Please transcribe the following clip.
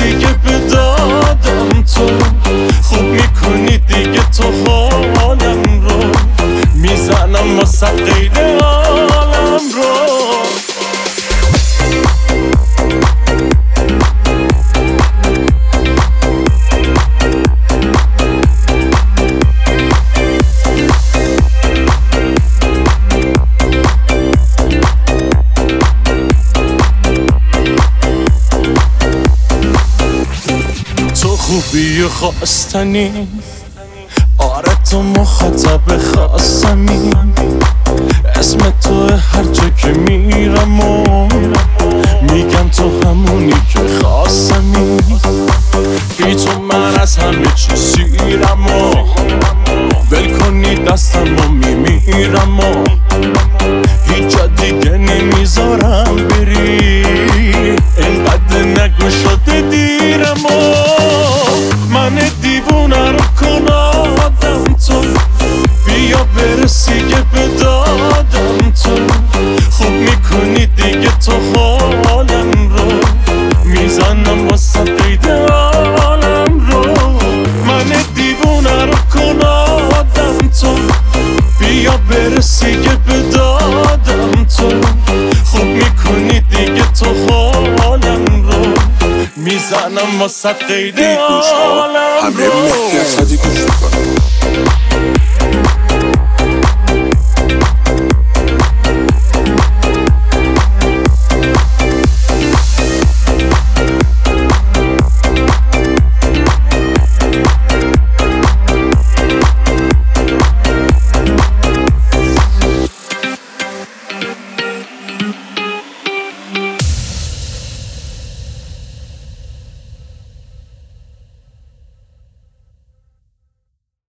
برسی که بدادم تو خوب میکنی دیگه تو حالم رو میزنم واسه قید عالم رو خوبی خواستنی آره تو مخاطب خواستمی اسم تو هر جا که میرم و میگم تو همونی که خواستمی بی تو من از همه چی سیرم و ول کنی دستم و میمیرم و هیچ جا دیگه نمیذارم بری اینقدر نگو شده دیرم و من دیوونه رو کن آدم تو بیا برسی که بدادم تو خوب میکنی دیگه تو حالم رو میزنم واسه قید عالم رو من دیوونه رو کن آدم تو بیا برسی که بدادم تو خوب میکنی دیگه تو حالم رو میزنم واسه قید عالم رو همه مهدی اسدی گوش میکنم